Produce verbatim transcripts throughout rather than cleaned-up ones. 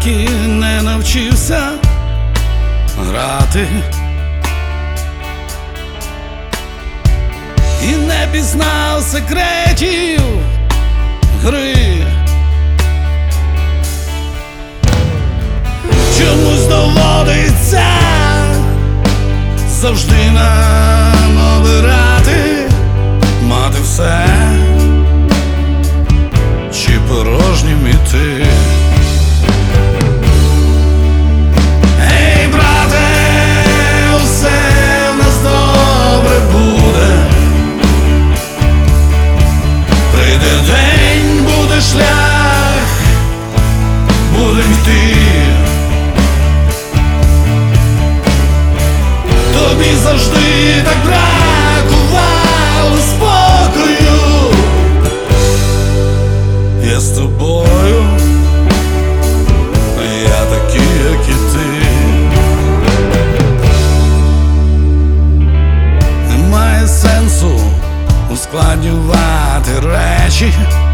і не навчився грати, і не пізнав секретів гри. Чомусь доводиться завжди нам обирати, мати все чи порожнім іти. Ей, брате, усе в нас добре буде. Прийде день, буде шлях, будем йти. Тобі завжди так бракувало спокою. Я з тобою, я такий, як і ти. Немає сенсу ускладнювати речі,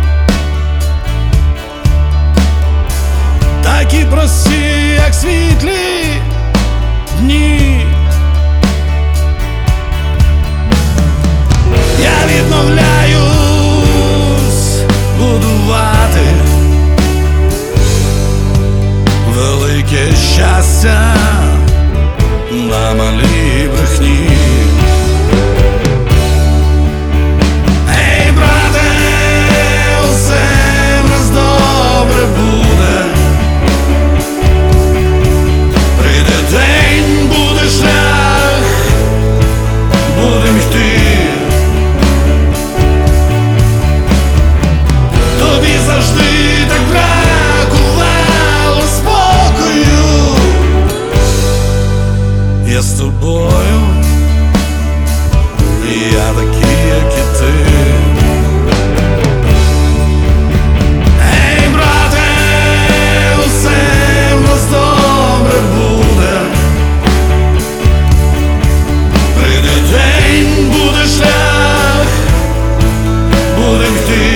такі прості, як світлі дні. Я відмовляюсь будувати велике щастя на малій брехні. Ей, брате, усе в нас добре буде. Прийде день, буде шлях, будем йти. Тобі завжди так бракувало спокою. Я з тобою, я такий, як і ти. Ей, брате, усе в нас добре буде. Прийде день, буде шлях, будем йти.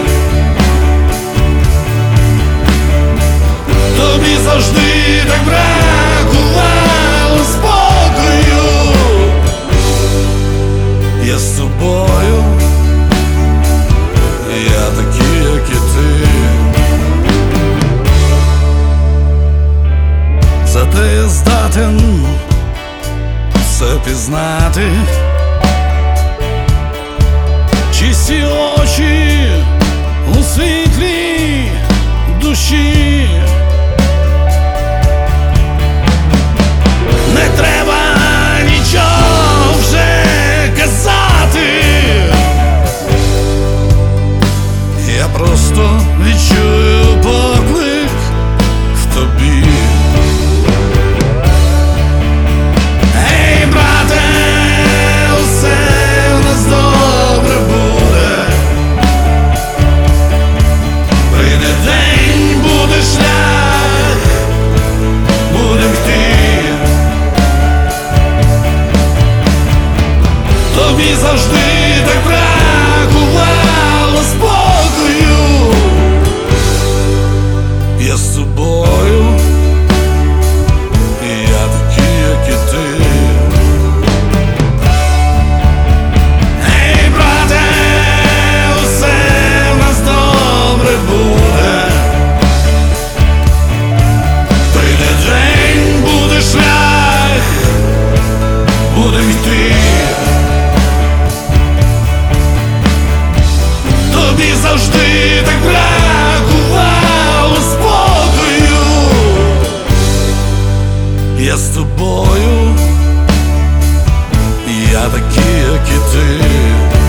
Тобі завжди так бракувало спокою. Я з тобою, я такий, як і ти. Зате я здатен все пізнати. Чисті очі у світлі душі. Не треба нічого вже казати. Я просто відчую поклик в тобі. Ей, брате, усе в нас добре буде. Прийде день, буде шлях, будем йти. Тобі завжди так бракувало спокою. Я з тобою, я такий, як і ти. Ей, брате, усе в нас добре буде. Прийде день, буде шлях, будем йти. Тобі завжди так бракувало спокою. Я з тобою, я такий, як і ти.